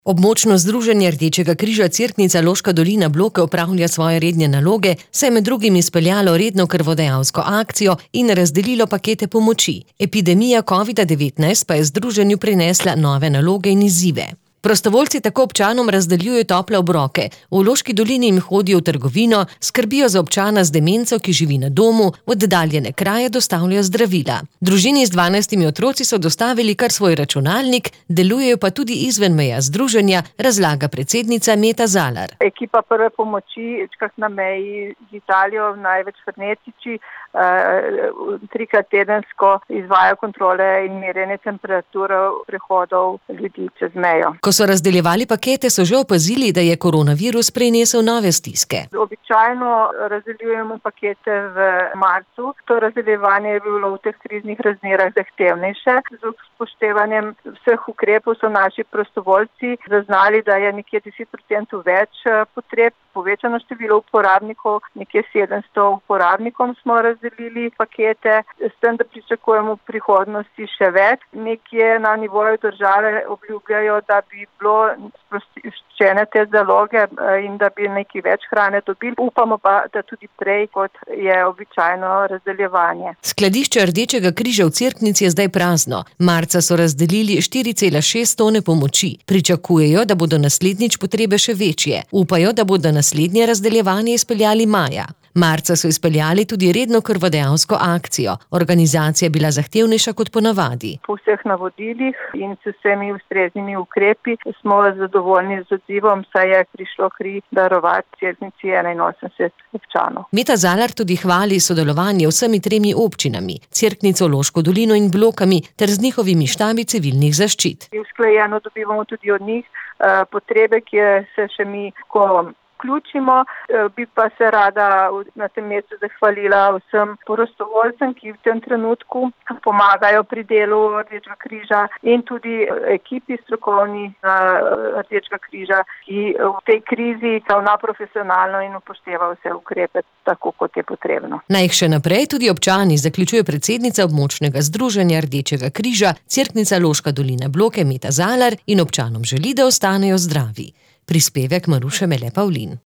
Območno združenje Rdečega križa Cerknica Loška dolina Bloke opravlja svoje redne naloge, saj je med drugim izpeljalo redno krvodajalsko akcijo in razdelilo pakete pomoči. Epidemija covida-19 pa je združenju prinesla nove naloge in izzive. Prostovoljci tako občanom razdeljujejo tople obroke, v Loški dolini jim hodijo v trgovino, skrbijo za občana z demenco, ki živi na domu, v oddaljene kraje dostavljajo zdravila. Družini z 12 otroci so dostavili kar svoj računalnik, delujejo pa tudi izven meja združenja, razlaga predsednica Meta Zalar. Ekipa prve pomoči na meji z Italijo, največ Frnetiči, 3-krat tedensko izvaja kontrole in merjenje temperature prehodov ljudi čez mejo. Ko so razdeljevali pakete, so že opazili, da je koronavirus prinesel nove stiske. Običajno razdeljujemo pakete v marcu. To razdeljevanje je bilo v teh kriznih razmerah zahtevnejše. Z upoštevanjem vseh ukrepov so naši prostovoljci zaznali, da je nekje 10% več potreb, povečano število uporabnikov, nekje 700 uporabnikom smo razdelili pakete, s tem, da pričakujemo v prihodnosti še več. Nekje na nivoju države obljubljajo, da bi bilo sproščene te zaloge in da bi nekaj več hrane dobili. Upamo pa, da tudi prej, kot je običajno razdeljevanje. Skladišče Rdečega križa v Cerknici je zdaj prazno. Marca so razdelili 4,6 tone pomoči. Pričakujejo, da bodo naslednjič potrebe še večje. Upajo, da bodo naslednje razdeljevanje izpeljali maja. Marca so izpeljali tudi redno krvodajalsko akcijo. Organizacija je bila zahtevnejša kot ponavadi. Po vseh navodilih in s vsemi ustreznimi ukrepi smo zadovoljni z odzivom, saj je prišlo kri darovati Cerknici 81 občanov. Meta Zalar tudi hvali sodelovanje vsemi 3 občinami, Cerknico, Loško dolino in Blokami, ter z njihovimi štabi civilnih zaščit. Usklajeno dobivamo tudi od njih potrebe, ki se še mi vključimo. Bi pa se rada na tem mestu zahvalila vsem prostovoljcem, ki v tem trenutku pomagajo pri delu Rdečega križa, in tudi ekipi strokovni Rdečega križa, ki v tej krizi ravna profesionalno in upošteva vse ukrepe tako, kot je potrebno. Naj jih še naprej tudi občani, zaključuje predsednica območnega združenja Rdečega križa Cerknica Loška dolina Bloke Meta Zalar, in občanom želi, da ostanejo zdravi. Prispevek Maruše Mele Pavlin.